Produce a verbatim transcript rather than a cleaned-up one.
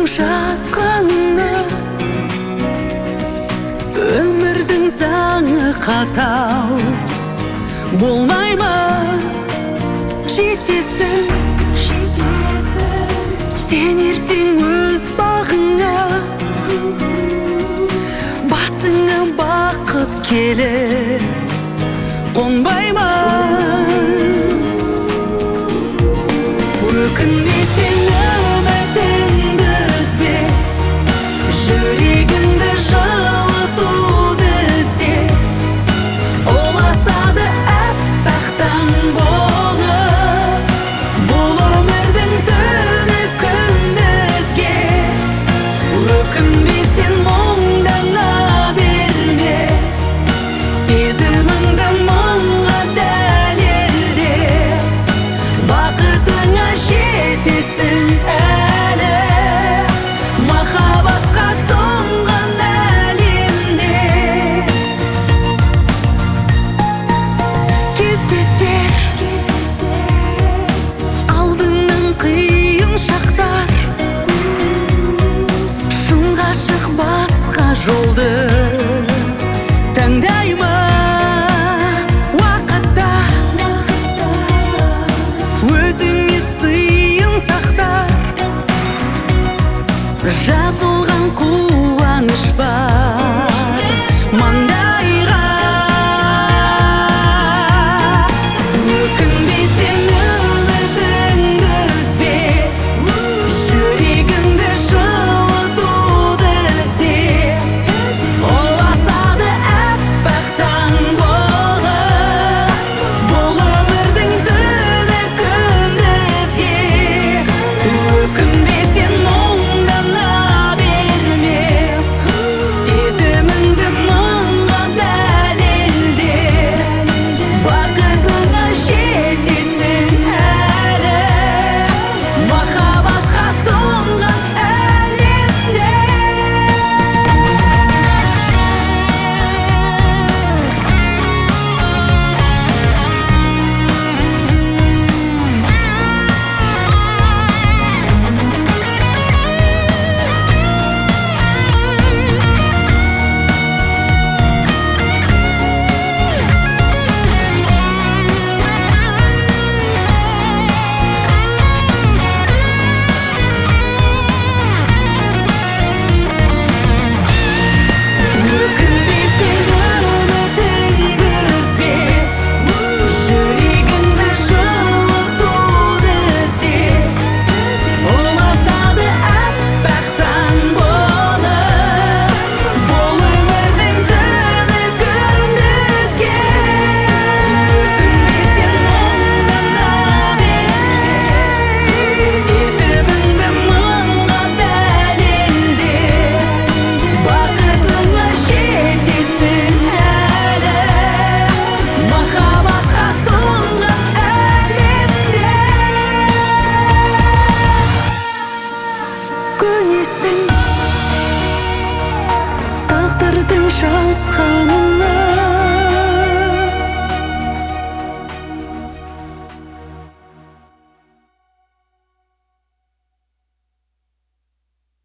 тағдырдың жазғаны, өмірдің заңы қатал. Болмай ма жетесің, сен ертең өз бағыңа, басыңа бақыт келер, қонбай ма? Өкінбесең үмітіңді үзбе, жүрегіңді жылытуды ізде. Ол асады әппақ таң болып, бұл өмірдің түні күндізге. Өкінбесең мұңдана берме, сезіміңді мұңға дәлелде. Бақытыңа жетесің әлі, махаббатқа тоңған әлемде. Кездесе алдыңнан қиын шақтар, шын ғашық басқа жолды таңдай ма? Уақытта өзіңе сыйын сақтар, жазылған қуаныш бар маңдайға. Өкінбесең үмітіңді үзбе, жүрегіңді жылытуды ізде. Ол асады әппақ таң болып, бұл өмірдің түні күндізге. Өкінбесең мұңдана берме, сезіміңді мұңға дәлелде. Бақытыңа жетесің әлі, махаббатқа тоңған әлемде. Өкінбесең үмітіңді үзбе, жүрегіңді жылытуды ізде. Ол асады әппақ таң болып, бұл өмірдің түні күндізге. Өкінбесең мұңдана берме, сезіміңді мұңға дәлелде. Бақытыңа жетесің әлі, махаббатқа тоңған әлемде. Көнесің тағдырдың жазғаны,